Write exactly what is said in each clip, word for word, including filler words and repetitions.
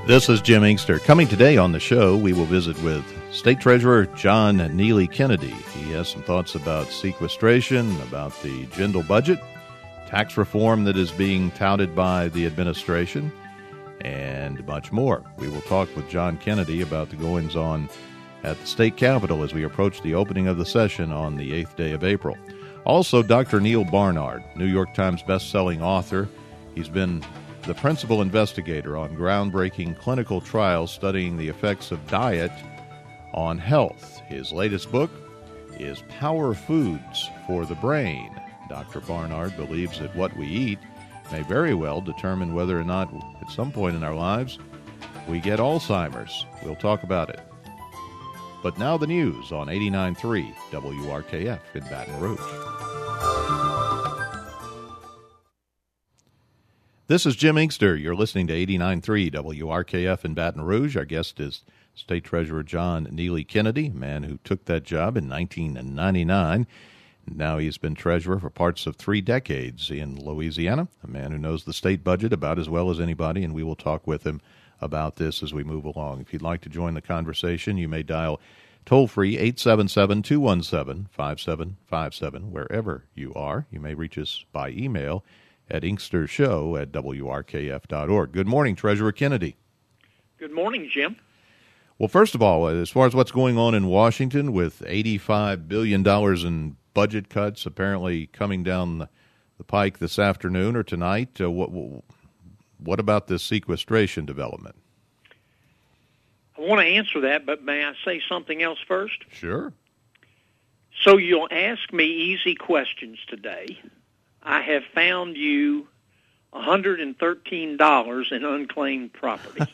This is Jim Inkster. Coming today on the show, we will visit with State Treasurer John Neely Kennedy. He has some thoughts about sequestration, about the Jindal budget, tax reform that is being touted by the administration, and much more. We will talk with John Kennedy about the goings-on at the state capitol as we approach the opening of the session on the eighth day of April. Also, Doctor Neal Barnard, New York Times best-selling author. He's been the principal investigator on groundbreaking clinical trials studying the effects of diet on health. His latest book is Power Foods for the Brain. Doctor Barnard believes that what we eat may very well determine whether or not at some point in our lives we get Alzheimer's. We'll talk about it. But now the news on eighty-nine point three W R K F in Baton Rouge. This is Jim Inkster. You're listening to eighty-nine point three W R K F in Baton Rouge. Our guest is State Treasurer John Neely Kennedy, a man who took that job in nineteen ninety-nine. Now he's been treasurer for parts of three decades in Louisiana, a man who knows the state budget about as well as anybody, and we will talk with him about this as we move along. If you'd like to join the conversation, you may dial toll-free eight seven seven, two one seven, five seven five seven wherever you are. You may reach us by email at inkstershow at W R K F dot org. Good morning, Treasurer Kennedy. Good morning, Jim. Well, first of all, as far as what's going on in Washington with eighty-five billion dollars in budget cuts apparently coming down the, the pike this afternoon or tonight, uh, what, what about this sequestration development? I want to answer that, but may I say something else first? Sure. So you'll ask me easy questions today. I have found you one hundred thirteen dollars in unclaimed property.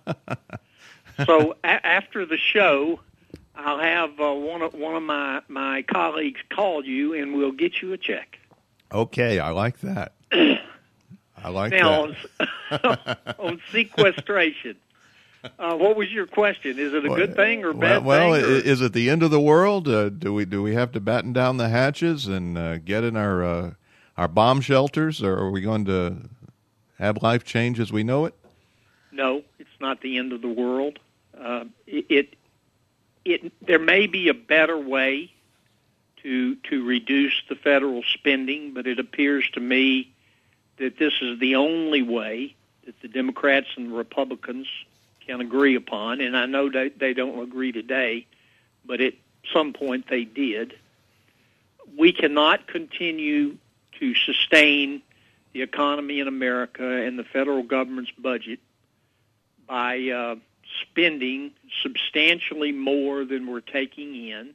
So a- after the show, I'll have uh, one of one of my, my colleagues call you, and we'll get you a check. Okay, I like that. I like now, that. on, on sequestration, uh, what was your question? Is it a good thing or a bad well, thing? Well, or? is it the end of the world? Uh, do we do we have to batten down the hatches and uh, get in our uh, our bomb shelters, or are we going to have life change as we know it? No, it's not the end of the world. Uh, it, it, it, there may be a better way to to reduce the federal spending, but it appears to me that this is the only way that the Democrats and the Republicans can agree upon. And I know that they don't agree today, but at some point they did. We cannot continue to sustain the economy in America and the federal government's budget by uh, spending substantially more than we're taking in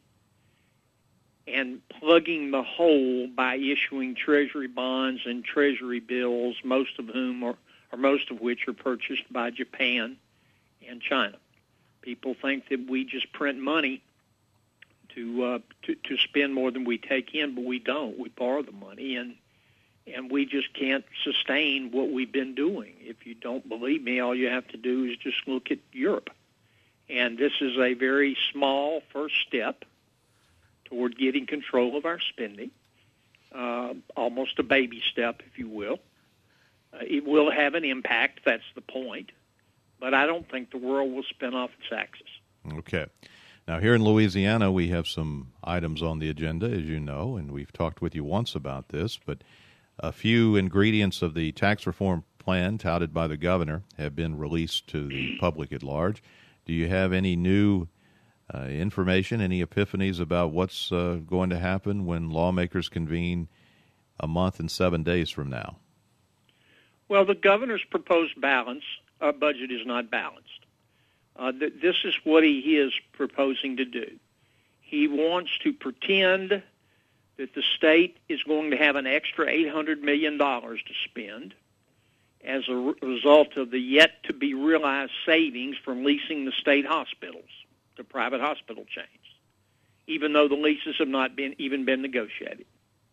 and plugging the hole by issuing Treasury bonds and Treasury bills, most of whom are, or most of which are purchased by Japan and China. People think that we just print money to uh, to, to spend more than we take in, but we don't. We borrow the money, and and we just can't sustain what we've been doing. If you don't believe me, all you have to do is just look at Europe. And this is a very small first step toward getting control of our spending, uh, almost a baby step, if you will. Uh, it will have an impact, that's the point, but I don't think the world will spin off its axis. Okay. Now, here in Louisiana, we have some items on the agenda, as you know, and we've talked with you once about this, but a few ingredients of the tax reform plan touted by the governor have been released to the public at large. Do you have any new uh, information, any epiphanies about what's uh, going to happen when lawmakers convene a month and seven days from now? Well, the governor's proposed balance, uh, budget is not balanced. Uh, th- this is what he is proposing to do. He wants to pretend that the state is going to have an extra eight hundred million dollars to spend as a re- result of the yet-to-be-realized savings from leasing the state hospitals to private hospital chains, even though the leases have not been even been negotiated.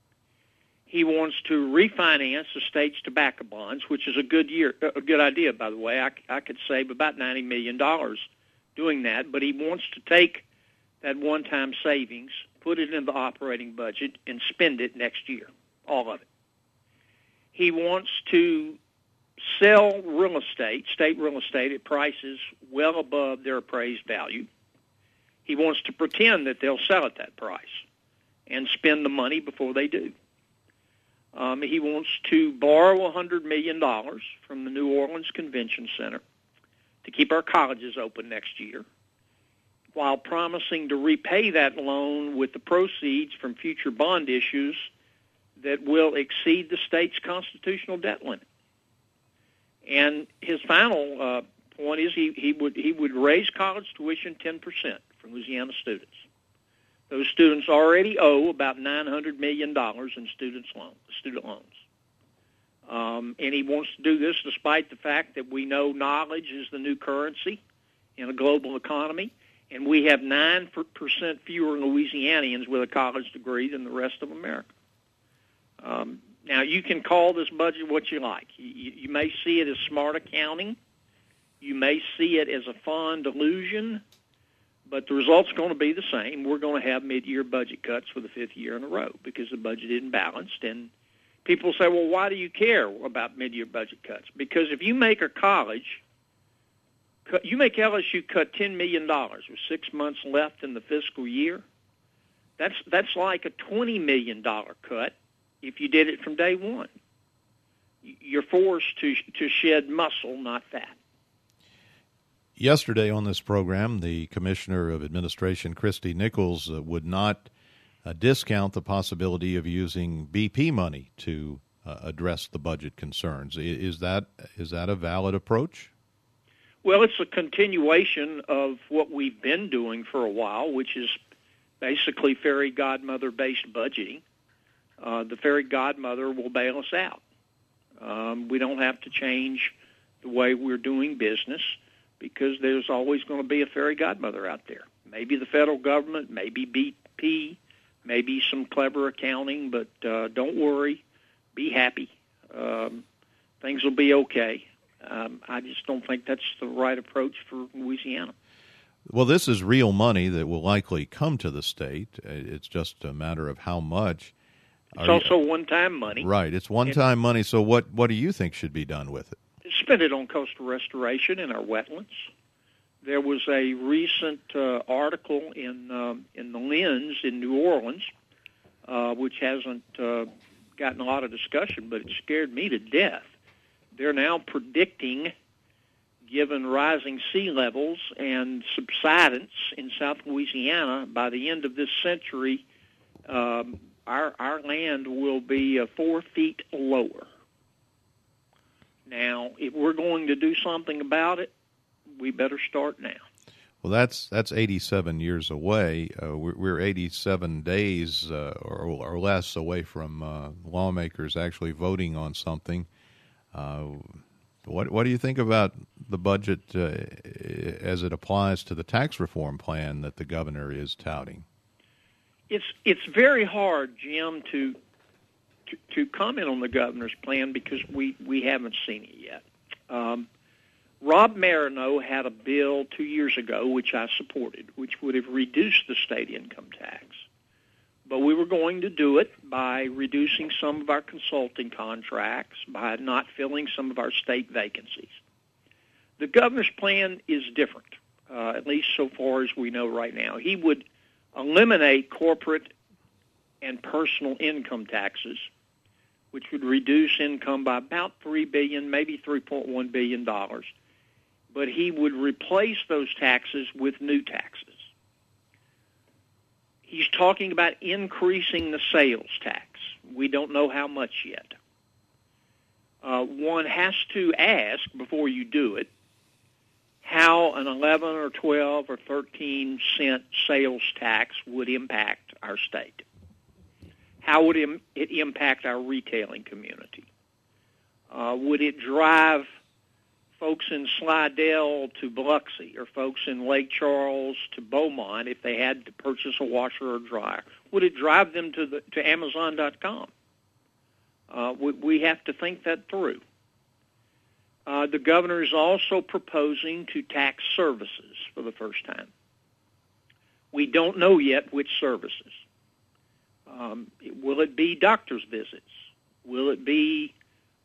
He wants to refinance the state's tobacco bonds, which is a good year, a good idea, by the way. I, I could save about ninety million dollars doing that, but he wants to take that one-time savings, put it in the operating budget, and spend it next year, all of it. He wants to sell real estate, state real estate, at prices well above their appraised value. He wants to pretend that they'll sell at that price and spend the money before they do. Um, he wants to borrow one hundred million dollars from the New Orleans Convention Center to keep our colleges open next year, while promising to repay that loan with the proceeds from future bond issues that will exceed the state's constitutional debt limit. And his final uh, point is he, he would he would raise college tuition ten percent for Louisiana students. Those students already owe about nine hundred million dollars in students loan, student loans. Um, and he wants to do this despite the fact that we know knowledge is the new currency in a global economy, and we have nine percent fewer Louisianians with a college degree than the rest of America. Um, now, you can call this budget what you like. You, you may see it as smart accounting. You may see it as a fond delusion, but the result's going to be the same. We're going to have mid-year budget cuts for the fifth year in a row because the budget isn't balanced. And people say, well, why do you care about mid-year budget cuts? Because if you make a college, you make L S U cut ten million dollars with six months left in the fiscal year, that's that's like a twenty million dollars cut if you did it from day one. You're forced to to shed muscle, not fat. Yesterday on this program, the Commissioner of Administration, Christy Nichols, uh, would not uh, discount the possibility of using B P money to uh, address the budget concerns. Is that is that a valid approach? Well, it's a continuation of what we've been doing for a while, which is basically fairy godmother-based budgeting. Uh, the fairy godmother will bail us out. Um, we don't have to change the way we're doing business because there's always going to be a fairy godmother out there. Maybe the federal government, maybe B P, maybe some clever accounting, but uh, don't worry, be happy. Um, things will be okay. Um, I just don't think that's the right approach for Louisiana. Well, this is real money that will likely come to the state. It's just a matter of how much. It's Are also you, one-time money. Right. It's one-time and, money. So what, what do you think should be done with it? Spend it on coastal restoration in our wetlands. There was a recent uh, article in um, in the Lens in New Orleans, uh, which hasn't uh, gotten a lot of discussion, but it scared me to death. They're now predicting, given rising sea levels and subsidence in South Louisiana, by the end of this century, um, our our land will be uh, four feet lower. Now, if we're going to do something about it, we better start now. Well, that's that's eighty-seven years away. Uh, we're, we're eighty-seven days uh, or, or less away from uh, lawmakers actually voting on something. Uh, what what do you think about the budget uh, as it applies to the tax reform plan that the governor is touting? It's it's very hard, Jim, to to, to comment on the governor's plan because we, we haven't seen it yet. Um, Rob Marino had a bill two years ago, which I supported, which would have reduced the state income tax. But we were going to do it by reducing some of our consulting contracts, by not filling some of our state vacancies. The governor's plan is different, uh, at least so far as we know right now. He would eliminate corporate and personal income taxes, which would reduce income by about three billion dollars, maybe three point one billion dollars. But he would replace those taxes with new taxes. He's talking about increasing the sales tax. We don't know how much yet. Uh, one has to ask before you do it how an eleven or twelve or thirteen cent sales tax would impact our state. How would it impact our retailing community? Uh, would it drive folks in Slidell to Biloxi or folks in Lake Charles to Beaumont if they had to purchase a washer or dryer? Would it drive them to the to Amazon dot com? Uh, we, we have to think that through. Uh, the governor is also proposing to tax services for the first time. We don't know yet which services. Um, will it be doctor's visits? Will it be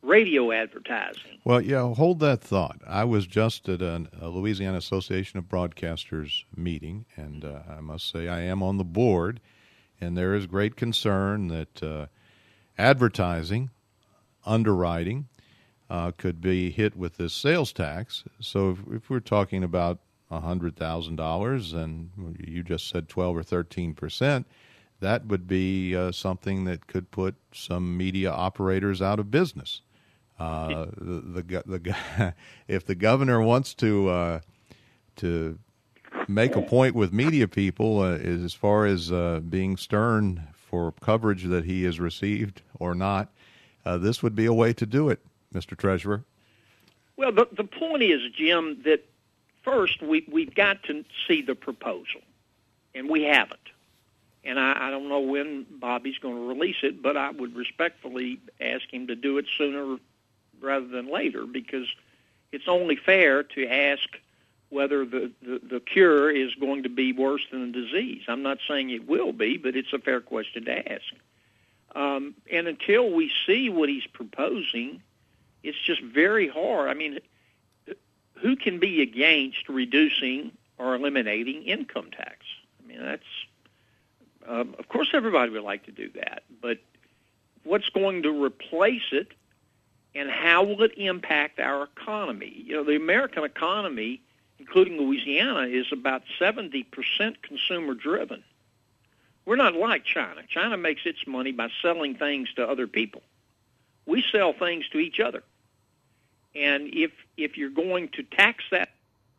radio advertising. Well, yeah, hold that thought. I was just at a, a Louisiana Association of Broadcasters meeting, and uh, I must say I am on the board, and there is great concern that uh, advertising, underwriting, uh, could be hit with this sales tax. So if, if we're talking about one hundred thousand dollars, and you just said twelve or thirteen percent, that would be uh, something that could put some media operators out of business. Uh, the, the the if the governor wants to uh, to make a point with media people uh, as far as uh, being stern for coverage that he has received or not, uh, this would be a way to do it, Mister Treasurer. Well, the the point is, Jim, that first we we've got to see the proposal, and we haven't. And I, I don't know when Bobby's going to release it, but I would respectfully ask him to do it sooner rather than later, because it's only fair to ask whether the, the, the cure is going to be worse than the disease. I'm not saying it will be, but it's a fair question to ask. Um, and until we see what he's proposing, it's just very hard. I mean, who can be against reducing or eliminating income tax? I mean, that's, um, of course everybody would like to do that, but what's going to replace it, and how will it impact our economy? You know, the American economy, including Louisiana, is about seventy percent consumer-driven. We're not like China. China makes its money by selling things to other people. We sell things to each other. And if if you're going to tax that,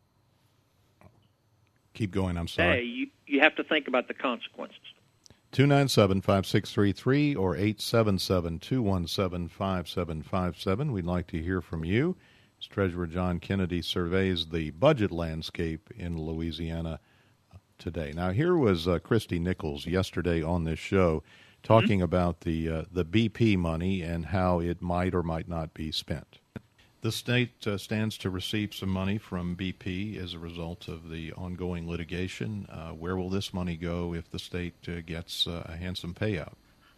keep going, I'm sorry. You, you have to think about the consequences. two nine seven, five six three three or eight seven seven, two one seven, five seven five seven. We'd like to hear from you as Treasurer John Kennedy surveys the budget landscape in Louisiana today. Now, here was uh, Christy Nichols yesterday on this show talking mm-hmm. about the uh, the B P money and how it might or might not be spent. The state uh, stands to receive some money from B P as a result of the ongoing litigation. Uh, where will this money go if the state uh, gets uh, a handsome payout?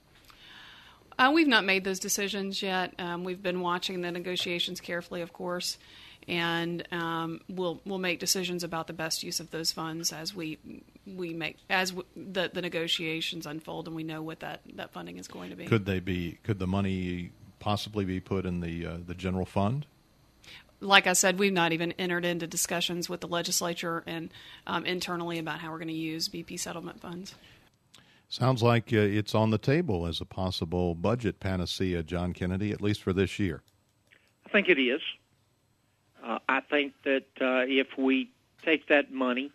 Uh, we've not made those decisions yet. Um, we've been watching the negotiations carefully, of course, and um, we'll we'll make decisions about the best use of those funds as we we make as w- the the negotiations unfold and we know what that, that funding is going to be. Could they be? Could the money possibly be put in the uh, the general fund? Like I said, we've not even entered into discussions with the legislature and um, internally about how we're going to use B P settlement funds. Sounds like uh, it's on the table as a possible budget panacea, John Kennedy, at least for this year. I think it is. Uh, I think that uh, if we take that money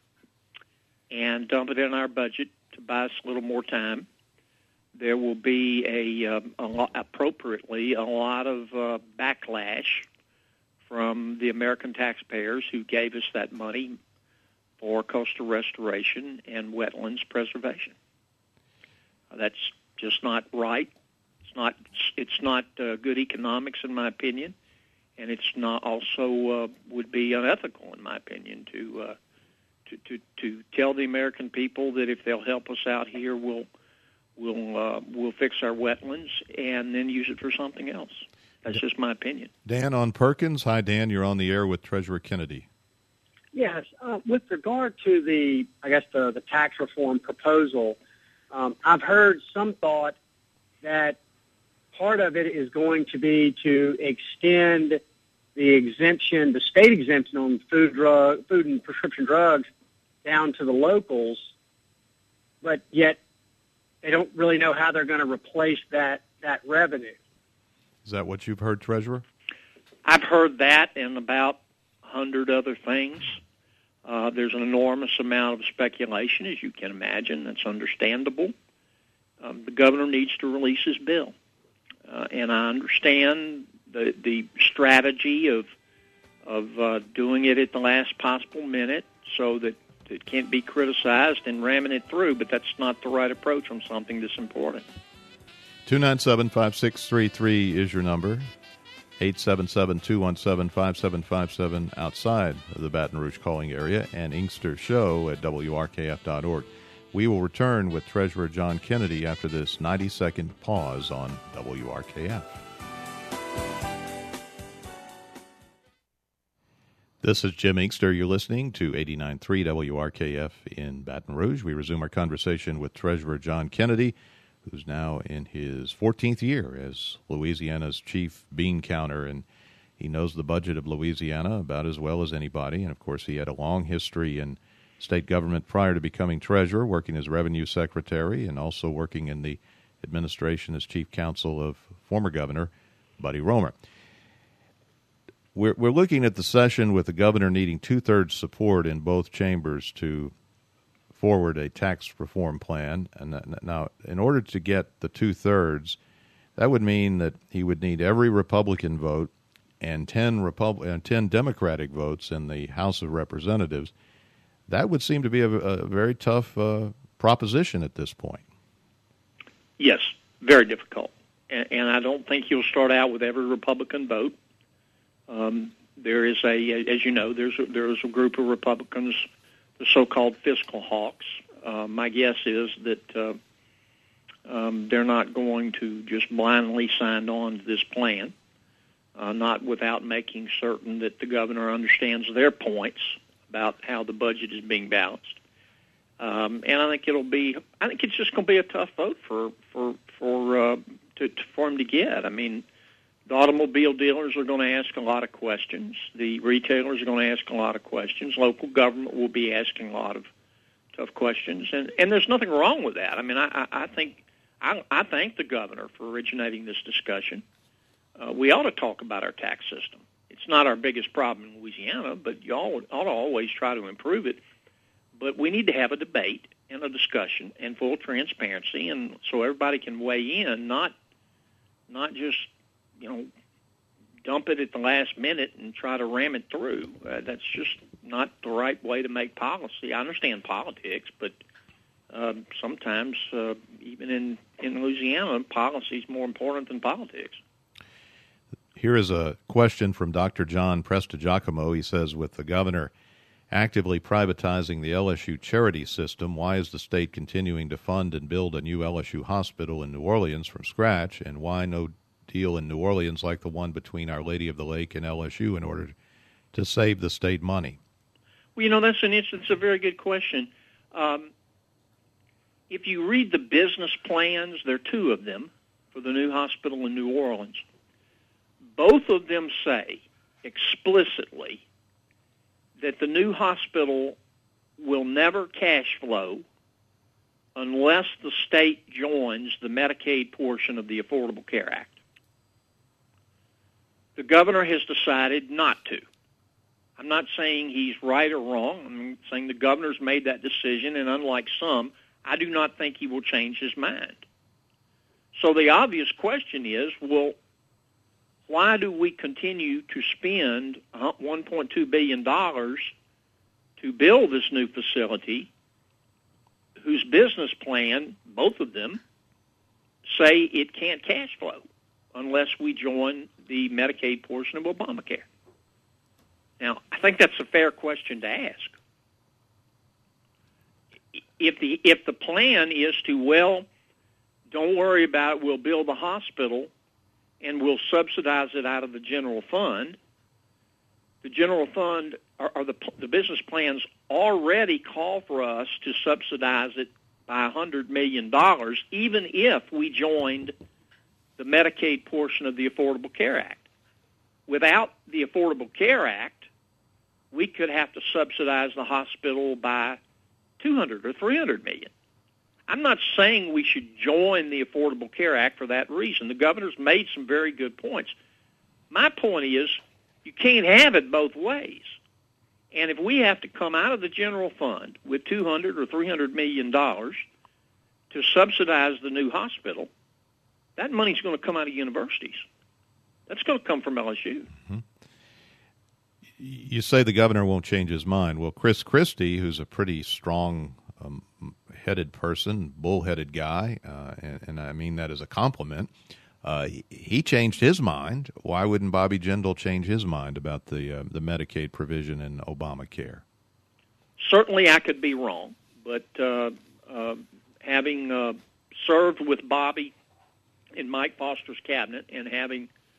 and dump it in our budget to buy us a little more time, there will be a, um, a lot, appropriately a lot of uh, backlash from the American taxpayers who gave us that money for coastal restoration and wetlands preservation. Uh, that's just not right. It's not. It's not uh, good economics, in my opinion, and it's not also uh, would be unethical, in my opinion, to, uh, to to to tell the American people that if they'll help us out here, we'll we'll uh, we'll fix our wetlands and then use it for something else. That's just my opinion. Dan on Perkins. Hi, Dan. You're on the air with Treasurer Kennedy. Yes. Uh, with regard to the, I guess, the, the tax reform proposal, um, I've heard some thought that part of it is going to be to extend the exemption, the state exemption on food, drug, food and prescription drugs down to the locals, but yet they don't really know how they're going to replace that, that revenue. Is that what you've heard, Treasurer? I've heard that and about a hundred other things. Uh, there's an enormous amount of speculation, as you can imagine. That's understandable. Um, the governor needs to release his bill. Uh, and I understand the the strategy of of uh, doing it at the last possible minute so that it can't be criticized and ramming it through, but that's not the right approach on something that's important. two nine seven, five six three three is your number. eight seven seven, two one seven, five seven five seven outside of the Baton Rouge calling area, and Inkster Show at W R K F dot org. We will return with Treasurer John Kennedy after this ninety-second pause on W R K F. This is Jim Inkster. You're listening to eighty-nine point three W R K F in Baton Rouge. We resume our conversation with Treasurer John Kennedy, who's now in his fourteenth year as Louisiana's chief bean counter, and he knows the budget of Louisiana about as well as anybody. And, of course, he had a long history in state government prior to becoming treasurer, working as revenue secretary and also working in the administration as chief counsel of former governor Buddy Roemer. We're, we're looking at the session with the governor needing two-thirds support in both chambers to forward a tax reform plan. And now, in order to get the two-thirds, that would mean that he would need every Republican vote and ten, Repub- and ten Democratic votes in the House of Representatives. That would seem to be a, a very tough uh, proposition at this point. Yes, very difficult. And, and I don't think you'll start out with every Republican vote. Um, there is a, as you know, there's a, there is a group of Republicans, the so-called fiscal hawks. Uh, my guess is that uh, um, they're not going to just blindly sign on to this plan, uh, not without making certain that the governor understands their points about how the budget is being balanced. Um, and I think it'll be, I think it's just going to be a tough vote for for for uh, to, to for him to get. I mean, the automobile dealers are going to ask a lot of questions. The retailers are going to ask a lot of questions. Local government will be asking a lot of tough questions, and, and there's nothing wrong with that. I mean, I, I, I think I, I thank the governor for originating this discussion. Uh, we ought to talk about our tax system. It's not our biggest problem in Louisiana, but you all ought to always try to improve it. But we need to have a debate and a discussion and full transparency, and so everybody can weigh in, not not just you know, dump it at the last minute and try to ram it through. Uh, that's just not the right way to make policy. I understand politics, but um, sometimes, uh, even in, in Louisiana, policy is more important than politics. Here is a question from Doctor John Prestigiacomo. He says, with the governor actively privatizing the L S U charity system, why is the state continuing to fund and build a new L S U hospital in New Orleans from scratch, and why no deal in New Orleans like the one between Our Lady of the Lake and L S U in order to save the state money? Well, you know, that's an it's a very good question. Um, if you read the business plans, there are two of them for the new hospital in New Orleans. Both of them say explicitly that the new hospital will never cash flow unless the state joins the Medicaid portion of the Affordable Care Act. The governor has decided not to. I'm not saying he's right or wrong. I'm saying the governor's made that decision, and unlike some, I do not think he will change his mind. So the obvious question is, well, why do we continue to spend one point two billion dollars to build this new facility whose business plan, both of them, say it can't cash flow unless we join the Medicaid portion of Obamacare? Now, I think that's a fair question to ask. If the if the plan is to, well, don't worry about it, we'll build the hospital and we'll subsidize it out of the general fund, the general fund or, or the, the business plans already call for us to subsidize it by one hundred million dollars, even if we joined the Medicaid portion of the Affordable Care Act. Without the Affordable Care Act, we could have to subsidize the hospital by two hundred or three hundred million dollars. I'm not saying we should join the Affordable Care Act for that reason. The governor's made some very good points. My point is, you can't have it both ways. And if we have to come out of the general fund with two hundred or three hundred million dollars to subsidize the new hospital, that money's going to come out of universities. That's going to come from L S U. Mm-hmm. You say the governor won't change his mind. Well, Chris Christie, who's a pretty strong um, headed person, bullheaded guy, uh, and, and I mean that as a compliment, uh, he, he changed his mind. Why wouldn't Bobby Jindal change his mind about the uh, the Medicaid provision in Obamacare? Certainly I could be wrong, but uh, uh, having uh, served with Bobby in Mike Foster's cabinet and having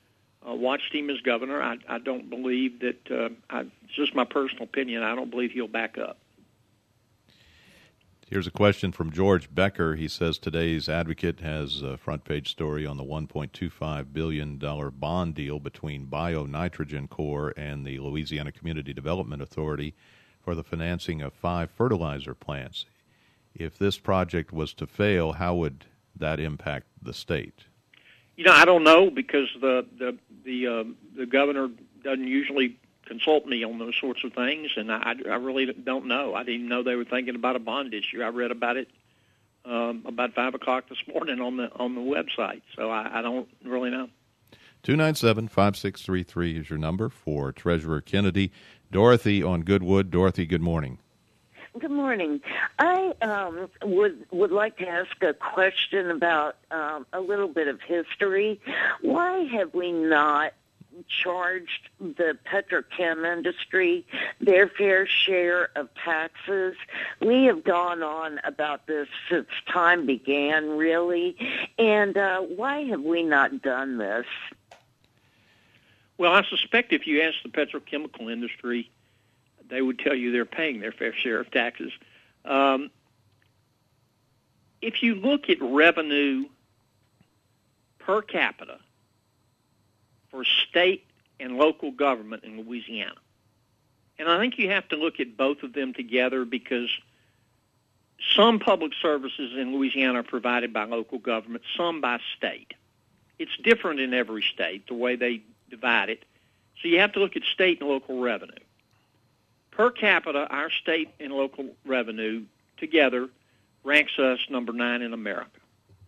uh, watched him as governor. I, I don't believe that, uh, I, it's just my personal opinion, I don't believe he'll back up. Here's a question from George Becker. He says today's Advocate has a front-page story on the one point two five billion dollars bond deal between Bio-Nitrogen Corps and the Louisiana Community Development Authority for the financing of five fertilizer plants. If this project was to fail, how would that impact the state? You know, I don't know, because the the the, uh, the governor doesn't usually consult me on those sorts of things, and I, I really don't know. I didn't even know they were thinking about a bond issue. I read about it um, about five o'clock this morning on the on the website, so I, I don't really know. two nine seven, five six three three is your number for Treasurer Kennedy. Dorothy on Goodwood. Dorothy, good morning. Good morning. I um, would would like to ask a question about um, a little bit of history. Why have we not charged the petrochem industry their fair share of taxes? We have gone on about this since time began, really. And uh, why have we not done this? Well, I suspect if you ask the petrochemical industry, they would tell you they're paying their fair share of taxes. Um, if you look at revenue per capita for state and local government in Louisiana, and I think you have to look at both of them together, because some public services in Louisiana are provided by local government, some by state. It's different in every state, the way they divide it. So you have to look at state and local revenue. Per capita, our state and local revenue together ranks us number nine in America.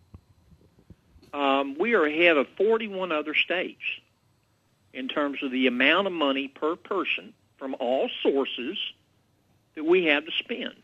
Um, we are ahead of forty-one other states in terms of the amount of money per person from all sources that we have to spend.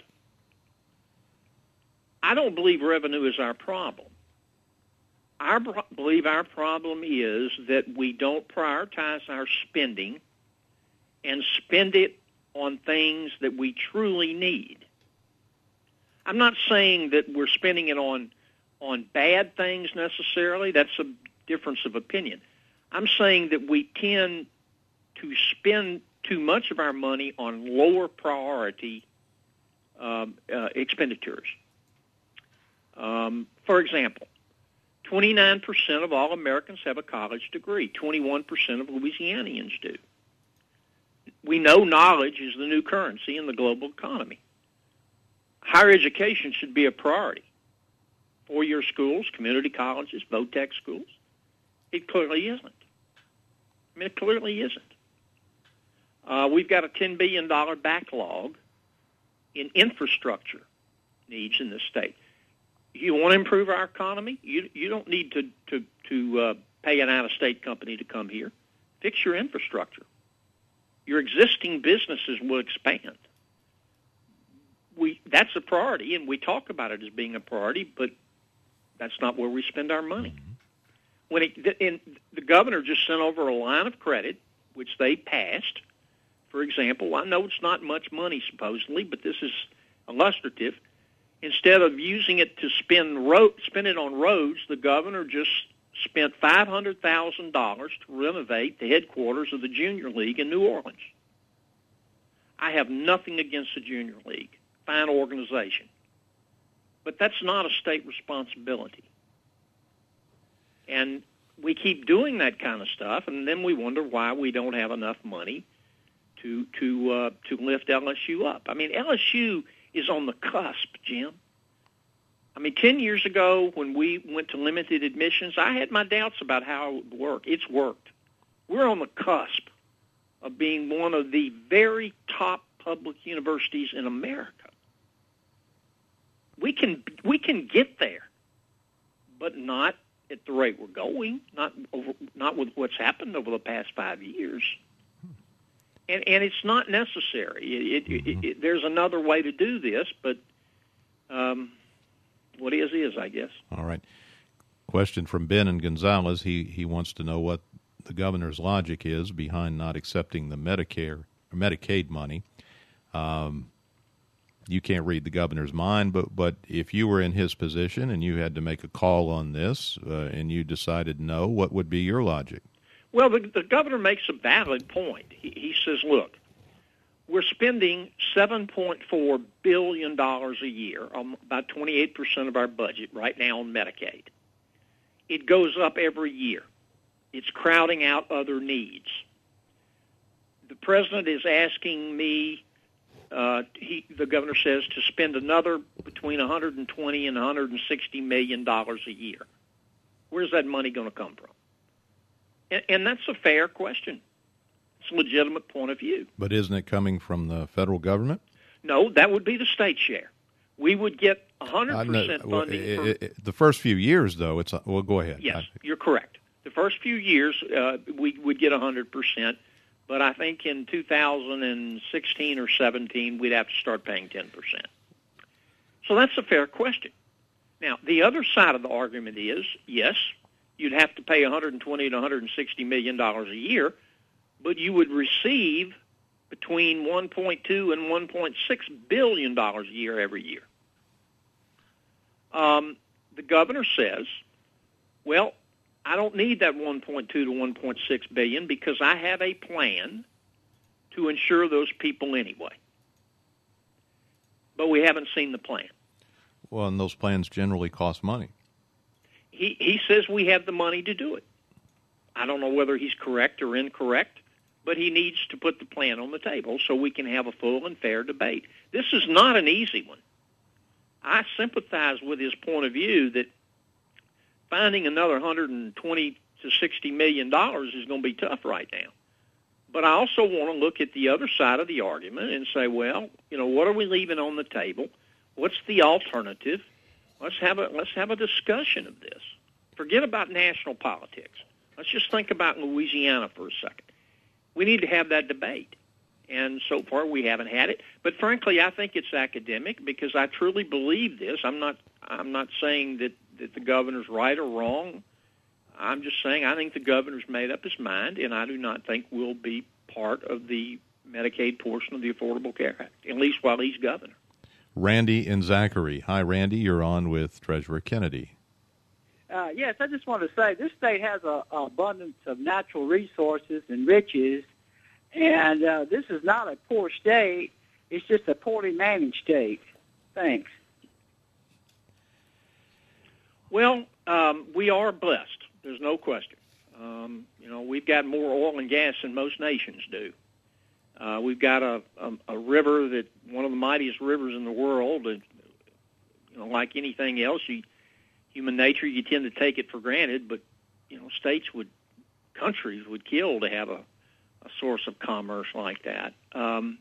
I don't believe revenue is our problem. I believe our problem is that we don't prioritize our spending and spend it on things that we truly need. I'm not saying that we're spending it on on bad things necessarily. That's a difference of opinion. I'm saying that we tend to spend too much of our money on lower priority um, uh, expenditures. Um, for example, twenty-nine percent of all Americans have a college degree. twenty-one percent of Louisianians do. We know knowledge is the new currency in the global economy. Higher education should be a priority. Four-year schools, community colleges, vo-tech schools. It clearly isn't. I mean, it clearly isn't. Uh, we've got a ten billion dollars backlog in infrastructure needs in this state. You want to improve our economy? You you don't need to to to uh, pay an out-of-state company to come here. Fix your infrastructure. Your existing businesses will expand. We that's a priority, and we talk about it as being a priority, but that's not where we spend our money. When it, and the governor just sent over a line of credit, which they passed. For example, I know it's not much money supposedly, but this is illustrative. Instead of using it to spend ro- spend it on roads, the governor just spent five hundred thousand dollars to renovate the headquarters of the Junior League in New Orleans. I have nothing against the Junior League. Fine organization. But that's not a state responsibility. And we keep doing that kind of stuff, and then we wonder why we don't have enough money to to uh, to lift L S U up. I mean, L S U is on the cusp, Jim. I mean, ten years ago when we went to limited admissions, I had my doubts about how it would work. It's worked. We're on the cusp of being one of the very top public universities in America. We can we can get there, but not at the rate we're going, not over, not with what's happened over the past five years. And and it's not necessary. It, it, mm-hmm. it, it, there's another way to do this, but um, what is is, I guess. All right. Question from Ben and Gonzales. He he wants to know what the governor's logic is behind not accepting the Medicare or Medicaid money. Um, you can't read the governor's mind, but but if you were in his position and you had to make a call on this uh, and you decided no, what would be your logic? Well, the, the governor makes a valid point. He, he says, look, we're spending seven point four billion dollars a year, um, about twenty-eight percent of our budget right now on Medicaid. It goes up every year. It's crowding out other needs. The president is asking me, uh, he, the governor says, to spend another between one hundred twenty and one hundred sixty million dollars a year. Where's that money going to come from? And, and that's a fair question. It's a legitimate point of view. But isn't it coming from the federal government? No, that would be the state share. We would get one hundred percent uh, well, funding. it, for, it, the first few years, though, it's well. Go ahead. Yes, I, you're correct. The first few years, uh, we would get one hundred percent, but I think in two thousand sixteen or seventeen, we'd have to start paying ten percent. So that's a fair question. Now, the other side of the argument is, yes, you'd have to pay one hundred twenty to one hundred sixty million dollars a year, but you would receive between one point two and one point six billion dollars a year every year. Um, the governor says, well, I don't need that one point two to one point six billion dollars because I have a plan to insure those people anyway. But we haven't seen the plan. Well, and those plans generally cost money. He he says we have the money to do it. I don't know whether he's correct or incorrect, but he needs to put the plan on the table so we can have a full and fair debate. This is not an easy one. I sympathize with his point of view that finding another one hundred twenty to sixty million dollars is going to be tough right now. But I also want to look at the other side of the argument and say, well, you know, what are we leaving on the table? What's the alternative? Let's have a let's have a discussion of this. Forget about national politics. Let's just think about Louisiana for a second. We need to have that debate. And so far we haven't had it. But frankly, I think it's academic because I truly believe this. I'm not I'm not saying that, that the governor's right or wrong. I'm just saying I think the governor's made up his mind, and I do not think we'll be part of the Medicaid portion of the Affordable Care Act, at least while he's governor. Randy and Zachary. Hi, Randy. You're on with Treasurer Kennedy. Uh, yes, I just want to say this state has an abundance of natural resources and riches, and uh, this is not a poor state. It's just a poorly managed state. Thanks. Well, um, we are blessed. There's no question. Um, you know, we've got more oil and gas than most nations do. Uh, we've got a, a, a river that one of the mightiest rivers in the world. And, you know, like anything else, you, human nature, you tend to take it for granted. But you know, states would, countries would kill to have a, a source of commerce like that. Um,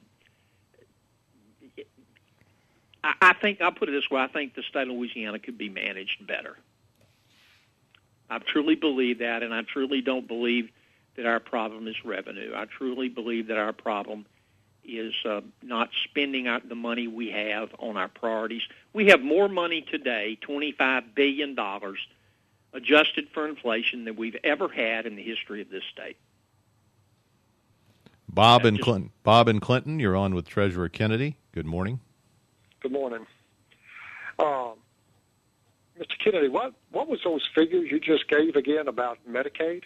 I, I think I'll put it this way: I think the state of Louisiana could be managed better. I truly believe that, and I truly don't believe that our problem is revenue. I truly believe that our problem is uh, not spending out the money we have on our priorities. We have more money today, twenty-five billion dollars, adjusted for inflation, than we've ever had in the history of this state. Bob That's and just, Clinton. Bob and Clinton, you're on with Treasurer Kennedy. Good morning. Good morning. Um, Mister Kennedy, what, what was those figures you just gave again about Medicaid?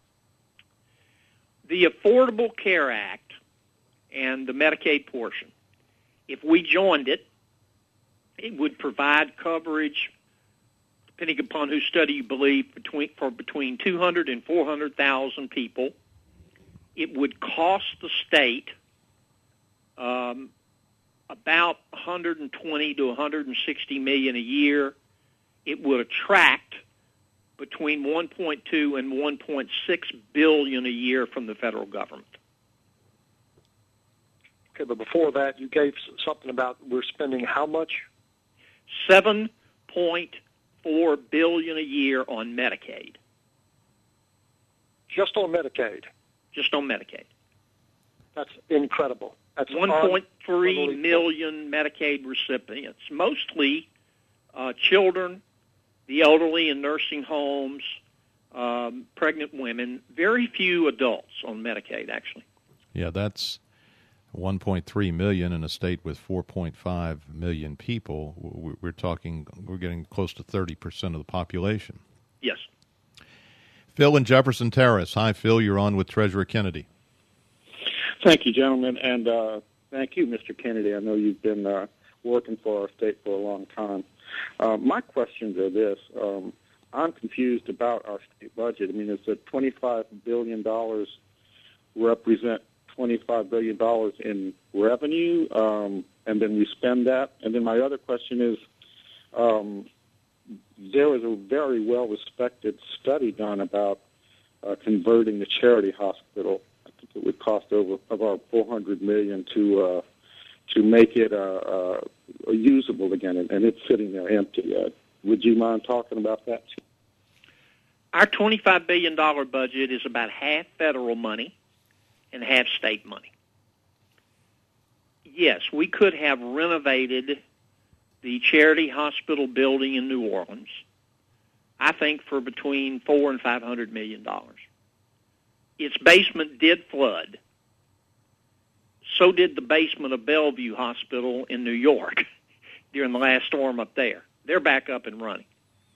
The Affordable Care Act and the Medicaid portion, if we joined it, it would provide coverage, depending upon whose study you believe, between, for between two hundred and four hundred thousand people. It would cost the state um, about one hundred twenty to one hundred sixty million a year. It would attract between one point two and one point six billion a year from the federal government. Okay, but before that, you gave something about we're spending how much? seven point four billion a year on Medicaid. Just on Medicaid. Just on Medicaid. That's incredible. That's one point three million Medicaid recipients, mostly uh, children, the elderly in nursing homes, um, pregnant women, very few adults on Medicaid, actually. Yeah, that's one point three million in a state with four point five million people. We're talking, we're getting close to thirty percent of the population. Yes. Phil in Jefferson Terrace. Hi, Phil. You're on with Treasurer Kennedy. Thank you, gentlemen, and uh, thank you, Mister Kennedy. I know you've been uh, working for our state for a long time. Uh, my questions are this. Um, I'm confused about our state budget. I mean, is it twenty-five billion dollars represent twenty-five billion dollars in revenue, um, and then we spend that? And then my other question is, um, there was a very well-respected study done about uh, converting the charity hospital. I think it would cost over about four hundred million dollars to uh, to make it uh, uh, usable again, and, and it's sitting there empty. Uh, would you mind talking about that too? Our twenty-five billion dollars budget is about half federal money and half state money. Yes, we could have renovated the charity hospital building in New Orleans, I think, for between four and five hundred million dollars. Its basement did flood. So did the basement of Bellevue Hospital in New York during the last storm up there. They're back up and running.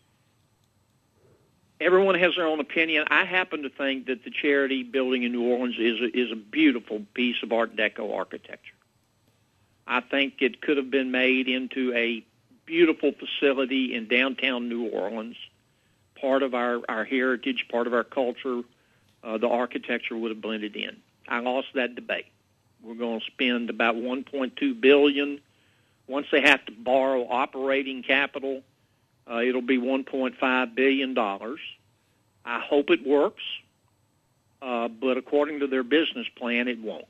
Everyone has their own opinion. I happen to think that the charity building in New Orleans is a, is a beautiful piece of Art Deco architecture. I think it could have been made into a beautiful facility in downtown New Orleans, part of our, our heritage, part of our culture. Uh, the architecture would have blended in. I lost that debate. We're going to spend about one point two billion dollars. Once they have to borrow operating capital, uh, it'll be one point five billion dollars. I hope it works, uh, but according to their business plan, it won't.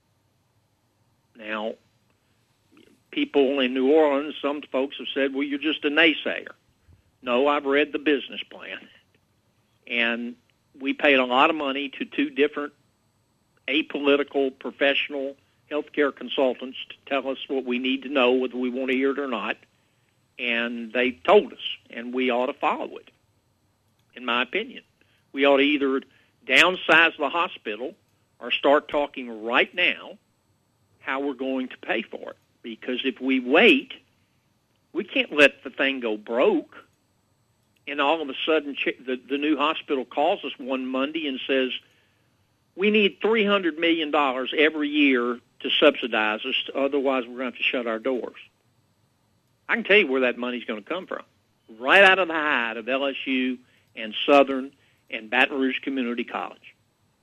Now, people in New Orleans, some folks have said, well, you're just a naysayer. No, I've read the business plan. And we paid a lot of money to two different apolitical, professional healthcare consultants to tell us what we need to know, whether we want to hear it or not. And they told us, and we ought to follow it, in my opinion. We ought to either downsize the hospital or start talking right now how we're going to pay for it. Because if we wait, we can't let the thing go broke. And all of a sudden, the, the new hospital calls us one Monday and says, we need three hundred million dollars every year to subsidize us, otherwise we're going to have to shut our doors. I can tell you where that money's going to come from. Right out of the hide of L S U and Southern and Baton Rouge Community College.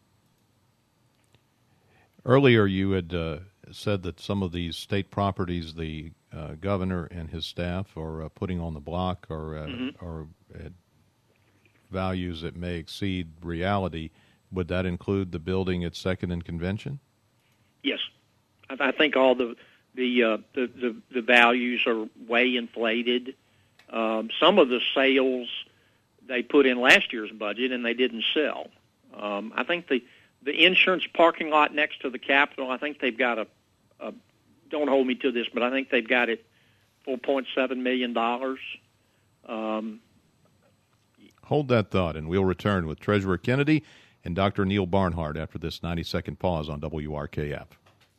Earlier you had uh, said that some of these state properties the uh, governor and his staff are uh, putting on the block are, uh, mm-hmm. are at values that may exceed reality. Would that include the building at Second and Convention? Yes. I, I think all the the, uh, the the the values are way inflated. Um, some of the sales they put in last year's budget and they didn't sell. Um, I think the, the insurance parking lot next to the Capitol, I think they've got a, a don't hold me to this, but I think they've got it four point seven million dollars. Um, Hold that thought, and we'll return with Treasurer Kennedy and Doctor Neil Barnhart after this ninety-second pause on W R K F.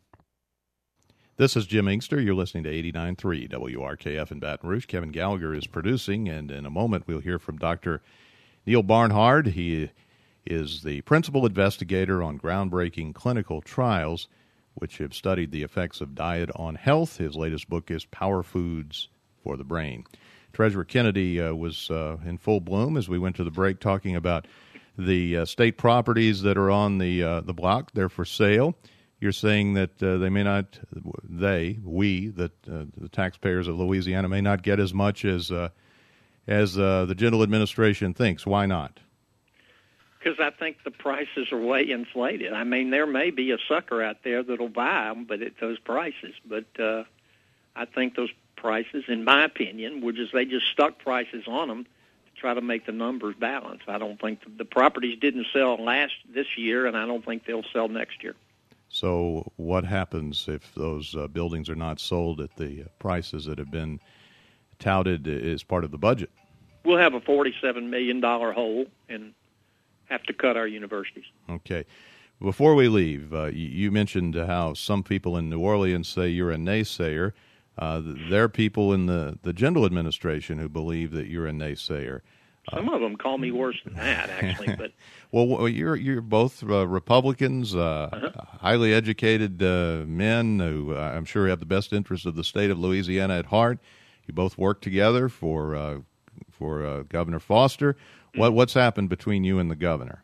This is Jim Inkster. You're listening to eighty-nine point three W R K F in Baton Rouge. Kevin Gallagher is producing, and in a moment we'll hear from Doctor Neil Barnhart. He is the principal investigator on groundbreaking clinical trials which have studied the effects of diet on health. His latest book is Power Foods for the Brain. Treasurer Kennedy uh, was uh, in full bloom as we went to the break talking about the uh, state properties that are on the uh, the block. They're for sale. You're saying that uh, they may not, they, we, that uh, the taxpayers of Louisiana may not get as much as uh, as uh, the Jindal administration thinks. Why not? Because I think the prices are way inflated. I mean, there may be a sucker out there that'll buy them, but at those prices. But uh, I think those prices, in my opinion, were just they just stuck prices on them to try to make the numbers balance. I don't think the, the properties didn't sell last this year, and I don't think they'll sell next year. So what happens if those uh, buildings are not sold at the prices that have been touted as part of the budget? We'll have a forty-seven million dollars hole and have to cut our universities. Okay. Before we leave, uh, you mentioned how some people in New Orleans say you're a naysayer. Uh, there are people in the, the Jindal administration who believe that you're a naysayer. Some of them call me worse than that, actually. But well, you're you're both uh, Republicans, uh, uh-huh. highly educated uh, men who uh, I'm sure have the best interest of the state of Louisiana at heart. You both work together for uh, for uh, Governor Foster. Mm-hmm. What what's happened between you and the governor?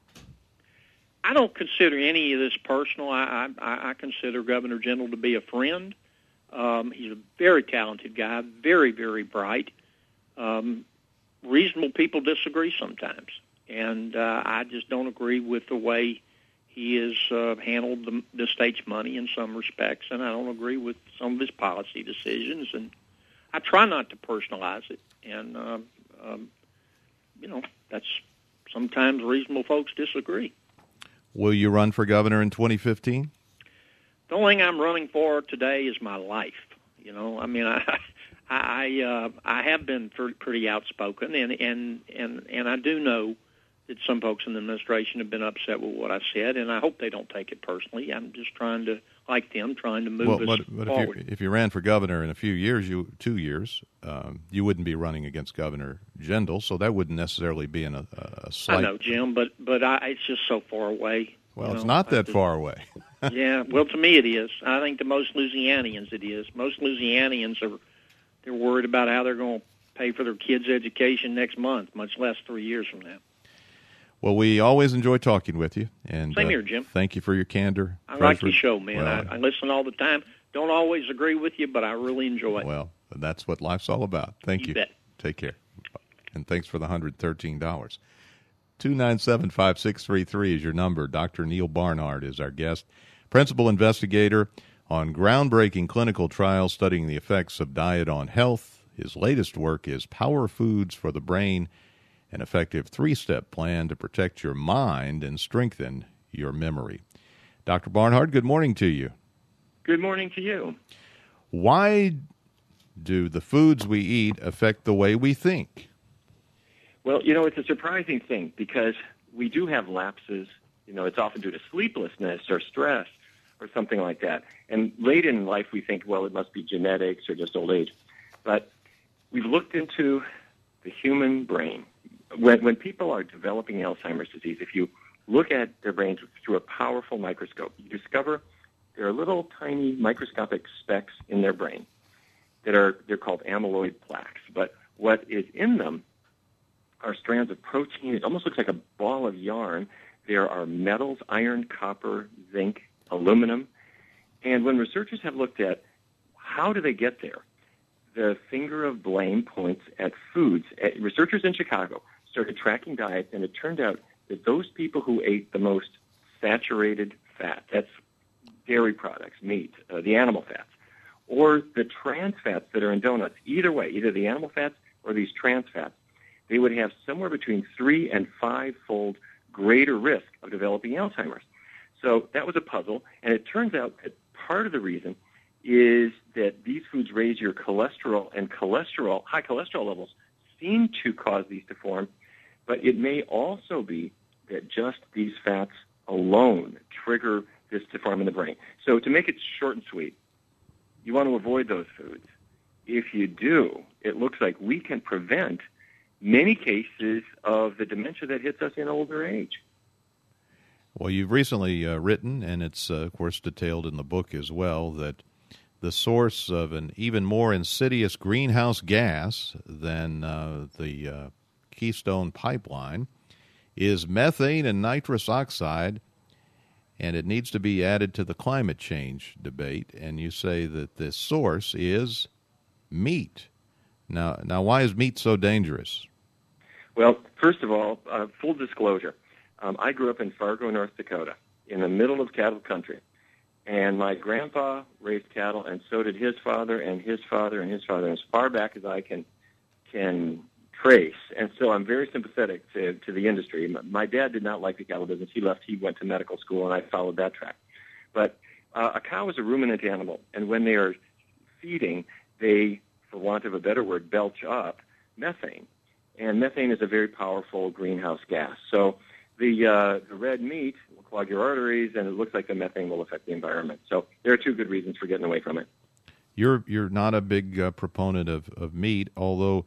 I don't consider any of this personal. I I, I consider Governor Jindal to be a friend. Um, he's a very talented guy, very very bright. Um, reasonable people disagree sometimes, and uh, I just don't agree with the way he has uh, handled the, the state's money in some respects, and I don't agree with some of his policy decisions. And I try not to personalize it, and um, um, you know that's sometimes reasonable folks disagree. Will you run for governor in twenty fifteen? The only thing I'm running for today is my life. You know, I mean, I I uh, I have been pretty outspoken, and, and and and I do know that some folks in the administration have been upset with what I said, and I hope they don't take it personally. I'm just trying to, like them, trying to move well, us but, but forward. If you, if you ran for governor in a few years, you two years, um, you wouldn't be running against Governor Jindal, so that wouldn't necessarily be in a, a slight... I know, Jim, but but I, it's just so far away. Well, you it's know, not that just, far away. Yeah, well, to me it is. I think to most Louisianians it is. Most Louisianians are they're worried about how they're going to pay for their kids' education next month, much less three years from now. Well, we always enjoy talking with you. And Same uh, here, Jim. Thank you for your candor. I like your show, man. Well, I, I listen all the time. Don't always agree with you, but I really enjoy it. Well, that's what life's all about. Thank you. You bet. Take care. And thanks for the one hundred thirteen dollars. two nine seven, five six three three is your number. Doctor Neil Barnard is our guest, principal investigator on groundbreaking clinical trials studying the effects of diet on health. His latest work is Power Foods for the Brain, an effective three-step plan to protect your mind and strengthen your memory. Doctor Barnard, good morning to you. Good morning to you. Why do the foods we eat affect the way we think? Well, you know, it's a surprising thing because we do have lapses. You know, it's often due to sleeplessness or stress or something like that. And late in life, we think, well, it must be genetics or just old age. But we've looked into the human brain. When, when people are developing Alzheimer's disease, if you look at their brains through a powerful microscope, you discover there are little tiny microscopic specks in their brain that are, they're called amyloid plaques. But what is in them are strands of protein. It almost looks like a ball of yarn. There are metals, iron, copper, zinc, aluminum. And when researchers have looked at how do they get there, the finger of blame points at foods. Researchers in Chicago started tracking diets, and it turned out that those people who ate the most saturated fat, that's dairy products, meat, uh, the animal fats, or the trans fats that are in donuts, either way, either the animal fats or these trans fats, they would have somewhere between three and five-fold greater risk of developing Alzheimer's. So that was a puzzle, and it turns out that part of the reason is that these foods raise your cholesterol, and cholesterol, high cholesterol levels seem to cause these to form, but it may also be that just these fats alone trigger this to form in the brain. So to make it short and sweet, you want to avoid those foods. If you do, it looks like we can prevent many cases of the dementia that hits us in older age. Well, you've recently uh, written, and it's, uh, of course, detailed in the book as well, that the source of an even more insidious greenhouse gas than uh, the uh, Keystone Pipeline is methane and nitrous oxide, and it needs to be added to the climate change debate. And you say that the source is meat. Now, now, why is meat so dangerous? Well, first of all, uh, full disclosure, um, I grew up in Fargo, North Dakota, in the middle of cattle country. And my grandpa raised cattle, and so did his father and his father and his father, as far back as I can can trace. And so I'm very sympathetic to, to the industry. My dad did not like the cattle business. He left. He went to medical school, and I followed that track. But uh, a cow is a ruminant animal, and when they are feeding, they, for want of a better word, belch up methane. And methane is a very powerful greenhouse gas. So the, uh, the red meat will clog your arteries, and it looks like the methane will affect the environment. So there are two good reasons for getting away from it. You're you're not a big uh, proponent of, of meat, although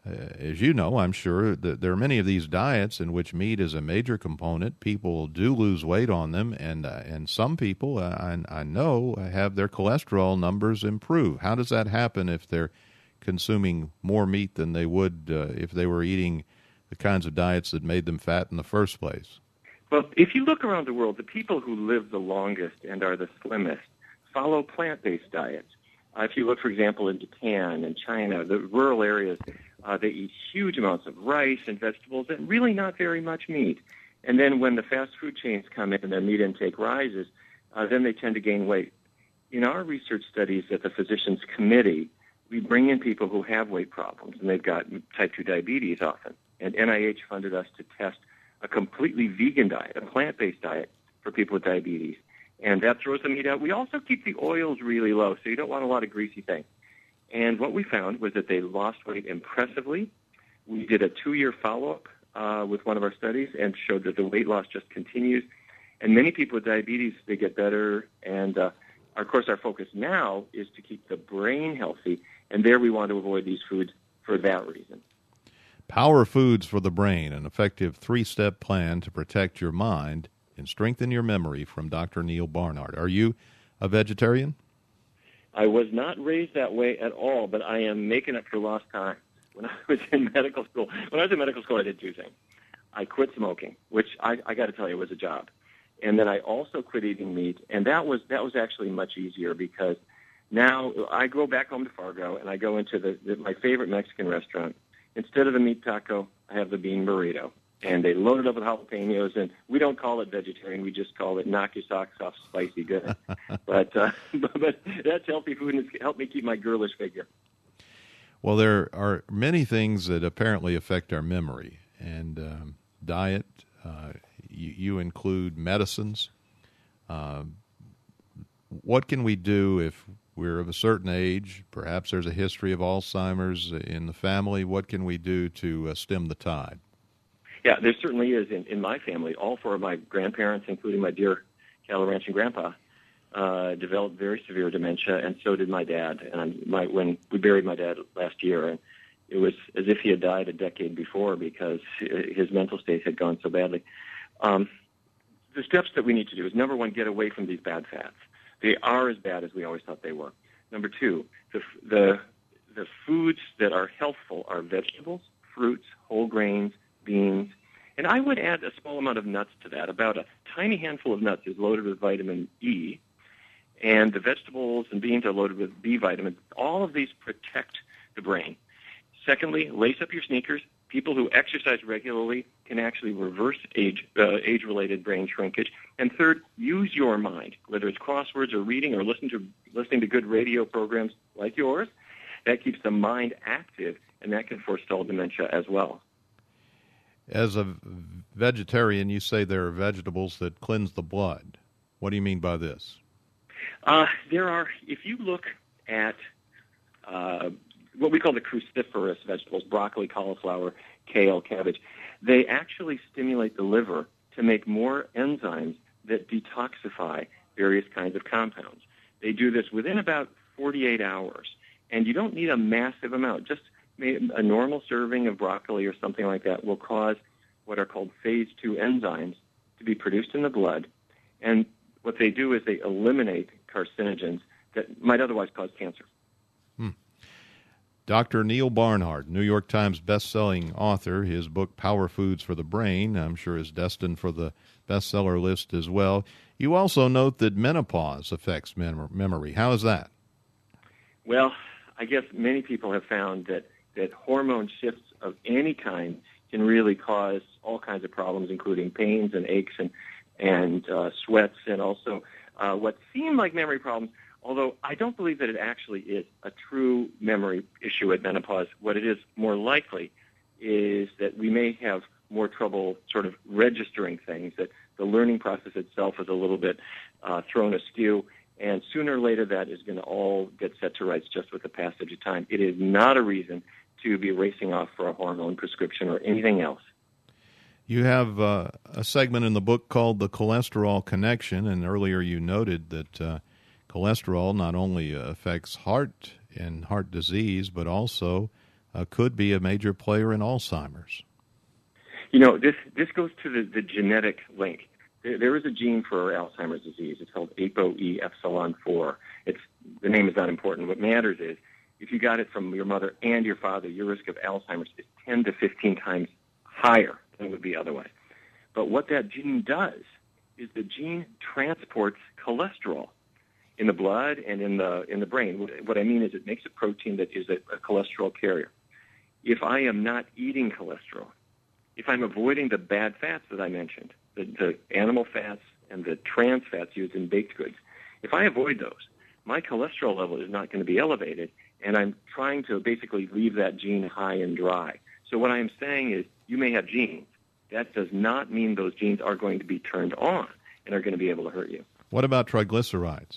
uh, as you know, I'm sure that there are many of these diets in which meat is a major component. People do lose weight on them, and uh, and some people uh, I, I know have their cholesterol numbers improve. How does that happen if they're consuming more meat than they would uh, if they were eating the kinds of diets that made them fat in the first place? Well, if you look around the world, the people who live the longest and are the slimmest follow plant-based diets. Uh, if you look, for example, in Japan and China, the rural areas, uh, they eat huge amounts of rice and vegetables and really not very much meat. And then when the fast food chains come in and their meat intake rises, uh, then they tend to gain weight. In our research studies at the Physicians Committee, we bring in people who have weight problems, and they've got type two diabetes often. And N I H funded us to test a completely vegan diet, a plant-based diet for people with diabetes. And that throws the meat out. We also keep the oils really low, so you don't want a lot of greasy things. And what we found was that they lost weight impressively. We did a two-year follow-up uh, with one of our studies and showed that the weight loss just continues. And many people with diabetes, they get better. And, uh, of course, our focus now is to keep the brain healthy. And there we want to avoid these foods for that reason. Power Foods for the Brain, an effective three-step plan to protect your mind and strengthen your memory, from Doctor Neal Barnard. Are you a vegetarian? I was not raised that way at all, but I am making up for lost time. When I was in medical school, when I was in medical school, I did two things. I quit smoking, which I, I got to tell you was a job, and then I also quit eating meat, and that was that was actually much easier because now I go back home to Fargo and I go into the, the my favorite Mexican restaurant. Instead of the meat taco, I have the bean burrito. And they load it up with jalapenos, and we don't call it vegetarian. We just call it knock your socks off spicy good. but, uh, but but that's healthy food, and it's helped me keep my girlish figure. Well, there are many things that apparently affect our memory, and um, diet. Uh, you, you include medicines. Uh, what can we do if we're of a certain age? Perhaps there's a history of Alzheimer's in the family. What can we do to uh, stem the tide? Yeah, there certainly is in, in my family. All four of my grandparents, including my dear cattle ranching grandpa, uh, developed very severe dementia, and so did my dad. And my, when we buried my dad last year, and it was as if he had died a decade before because his mental state had gone so badly. Um, the steps that we need to do is, number one, get away from these bad fats. They are as bad as we always thought they were. Number two, the the the foods that are healthful are vegetables, fruits, whole grains, beans, and I would add a small amount of nuts to that. About a tiny handful of nuts is loaded with vitamin E, and the vegetables and beans are loaded with B vitamins. All of these protect the brain. Secondly, lace up your sneakers. People who exercise regularly can actually reverse age, uh, age-related brain shrinkage. And third, use your mind, whether it's crosswords or reading or listening to listening to good radio programs like yours. That keeps the mind active, and that can forestall dementia as well. As a vegetarian, you say there are vegetables that cleanse the blood. What do you mean by this? Uh, there are, if you look at uh, what we call the cruciferous vegetables, broccoli, cauliflower, kale, cabbage, they actually stimulate the liver to make more enzymes that detoxify various kinds of compounds. They do this within about forty-eight hours, and you don't need a massive amount. Just a normal serving of broccoli or something like that will cause what are called phase two enzymes to be produced in the blood. And what they do is they eliminate carcinogens that might otherwise cause cancer. Hmm. Doctor Neal Barnard, New York Times best-selling author, his book Power Foods for the Brain, I'm sure is destined for the bestseller list as well. You also note that menopause affects mem- memory. How is that? Well, I guess many people have found that that hormone shifts of any kind can really cause all kinds of problems, including pains and aches and and uh, sweats, and also uh, what seem like memory problems, although I don't believe that it actually is a true memory issue at menopause. What it is more likely is that we may have more trouble sort of registering things, that the learning process itself is a little bit uh, thrown askew, and sooner or later that is going to all get set to rights just with the passage of time. It is not a reason to be racing off for a hormone prescription or anything else. You have uh, a segment in the book called The Cholesterol Connection, and earlier you noted that uh, cholesterol not only affects heart and heart disease, but also uh, could be a major player in Alzheimer's. You know, this this goes to the, the genetic link. There, there is a gene for Alzheimer's disease. It's called A P O E epsilon four. It's the name is not important. What matters is if you got it from your mother and your father, your risk of Alzheimer's is ten to fifteen times higher than it would be otherwise. But what that gene does is the gene transports cholesterol in the blood and in the in the brain. What I mean is it makes a protein that is a, a cholesterol carrier. If I am not eating cholesterol, if I'm avoiding the bad fats that I mentioned, the, the animal fats and the trans fats used in baked goods, if I avoid those, my cholesterol level is not going to be elevated, and I'm trying to basically leave that gene high and dry. So what I am saying is you may have genes. That does not mean those genes are going to be turned on and are going to be able to hurt you. What about triglycerides?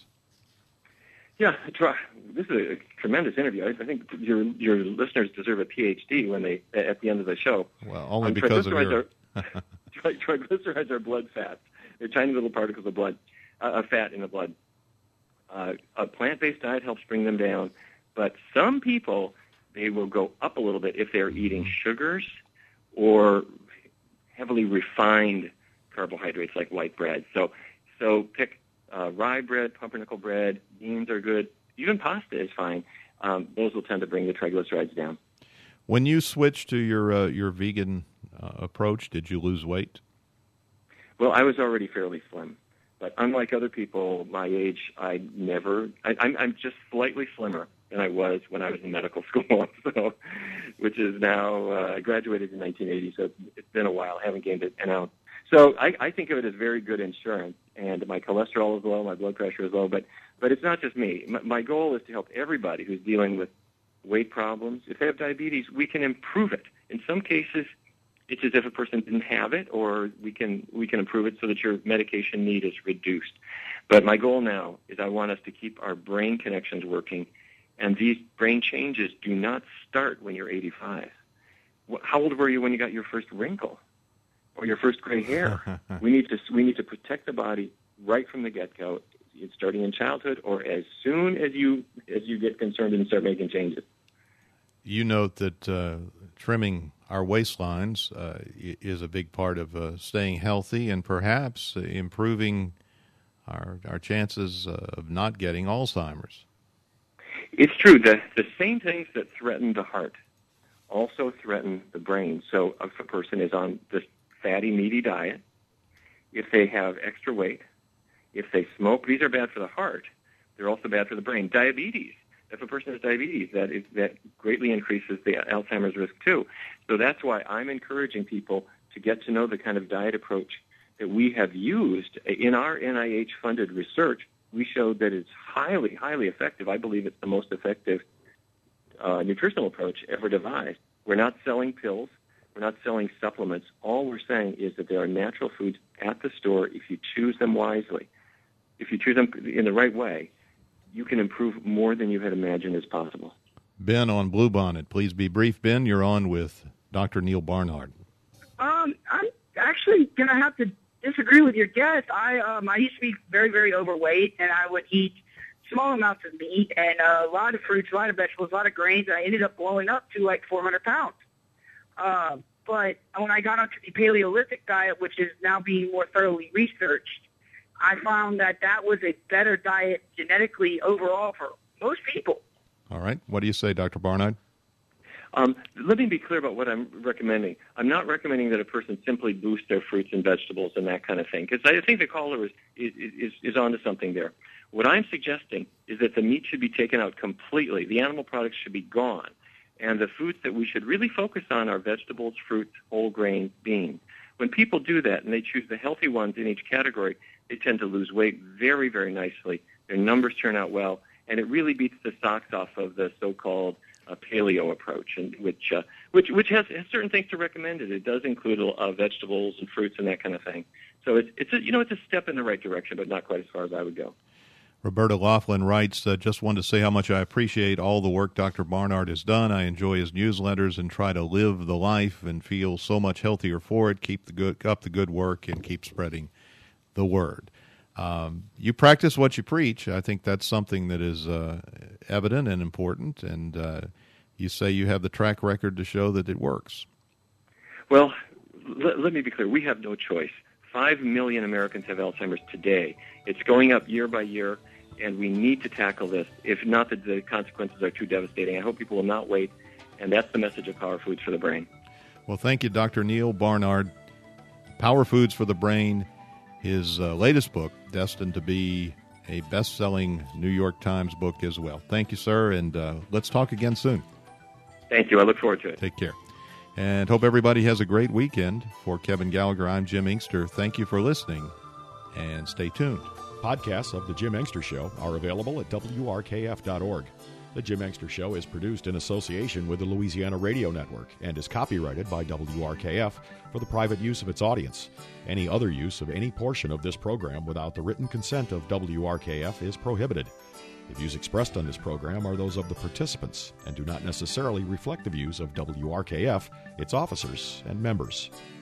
Yeah, try, this is a tremendous interview. I, I think your your listeners deserve a P H D when they at the end of the show. Well, only um, because of your... Are, tri- triglycerides are blood fats. They're tiny little particles of blood, uh, of fat in the blood. Uh, a plant-based diet helps bring them down, but some people, they will go up a little bit if they're eating sugars or heavily refined carbohydrates like white bread. So, so pick uh, rye bread, pumpernickel bread, beans are good. Even pasta is fine. Um, those will tend to bring the triglycerides down. When you switched to your uh, your vegan uh, approach, did you lose weight? Well, I was already fairly slim, but unlike other people my age, I never. I, I'm, I'm just slightly slimmer than I was when I was in medical school. So, which is now uh, I graduated in nineteen eighty, so it's been a while. I haven't gained an ounce. So I, I think of it as very good insurance, and my cholesterol is low, my blood pressure is low, but but it's not just me. My, my goal is to help everybody who's dealing with weight problems. If they have diabetes, we can improve it. In some cases, it's as if a person didn't have it, or we can we can improve it so that your medication need is reduced. But my goal now is I want us to keep our brain connections working, and these brain changes do not start when you're eighty-five. How old were you when you got your first wrinkle or your first gray hair? we need to we need to protect the body right from the get-go, starting in childhood or as soon as you as you get concerned and start making changes. You note that uh, trimming our waistlines uh, is a big part of uh, staying healthy and perhaps improving our our chances uh, of not getting Alzheimer's. It's true. The, the same things that threaten the heart also threaten the brain. So if a person is on this fatty, meaty diet, if they have extra weight, if they smoke, these are bad for the heart. They're also bad for the brain. Diabetes. If a person has diabetes, that is, that greatly increases the Alzheimer's risk too. So that's why I'm encouraging people to get to know the kind of diet approach that we have used in our N I H-funded research. We showed that it's highly, highly effective. I believe it's the most effective uh, nutritional approach ever devised. We're not selling pills. We're not selling supplements. All we're saying is that there are natural foods at the store if you choose them wisely. If you choose them in the right way, you can improve more than you had imagined is possible. Ben on Bluebonnet. Please be brief. Ben, you're on with Doctor Neal Barnard. Um, I'm actually going to have to disagree with your guest. I um, I used to be very, very overweight, and I would eat small amounts of meat and uh, a lot of fruits, a lot of vegetables, a lot of grains, and I ended up blowing up to like four hundred pounds. Uh, but when I got onto the Paleolithic diet, which is now being more thoroughly researched, I found that that was a better diet genetically overall for most people. All right. What do you say, Doctor Barnard? Um, let me be clear about what I'm recommending. I'm not recommending that a person simply boost their fruits and vegetables and that kind of thing, because I think the caller is, is, is, is onto something there. What I'm suggesting is that the meat should be taken out completely. The animal products should be gone. And the foods that we should really focus on are vegetables, fruits, whole grains, beans. When people do that and they choose the healthy ones in each category, they tend to lose weight very, very nicely. Their numbers turn out well, and it really beats the socks off of the so-called uh, paleo approach, and which uh, which which has, has certain things to recommend it. It does include uh, vegetables and fruits and that kind of thing. So it's it's a, you know it's a step in the right direction, but not quite as far as I would go. Roberta Laughlin writes, uh, just wanted to say how much I appreciate all the work Doctor Barnard has done. I enjoy his newsletters and try to live the life and feel so much healthier for it. Keep the good up the good work and keep spreading the word. Um, you practice what you preach. I think that's something that is uh, evident and important, and uh, you say you have the track record to show that it works. Well, let, let me be clear. We have no choice. Five million Americans have Alzheimer's today. It's going up year by year, and we need to tackle this. If not, the, the consequences are too devastating. I hope people will not wait, and that's the message of Power Foods for the Brain. Well, thank you, Doctor Neal Barnard. Power Foods for the Brain, his uh, latest book, destined to be a best-selling New York Times book as well. Thank you, sir, and uh, let's talk again soon. Thank you. I look forward to it. Take care. And hope everybody has a great weekend. For Kevin Gallagher, I'm Jim Inkster. Thank you for listening, and stay tuned. Podcasts of The Jim Inkster Show are available at W R K F dot org. The Jim Inkster Show is produced in association with the Louisiana Radio Network and is copyrighted by W R K F for the private use of its audience. Any other use of any portion of this program without the written consent of W R K F is prohibited. The views expressed on this program are those of the participants and do not necessarily reflect the views of W R K F, its officers, and members.